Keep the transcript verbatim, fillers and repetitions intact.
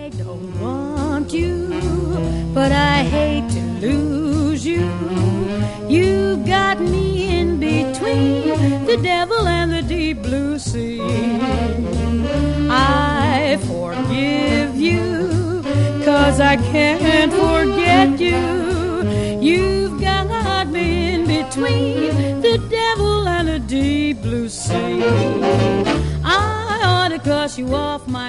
don't want you, but I hate to lose you. You got me in between the devil and the deep blue sea. I forgive you, 'cause I can't forget you. You've got me in between the devil and the deep blue sea. I ought to cross you off my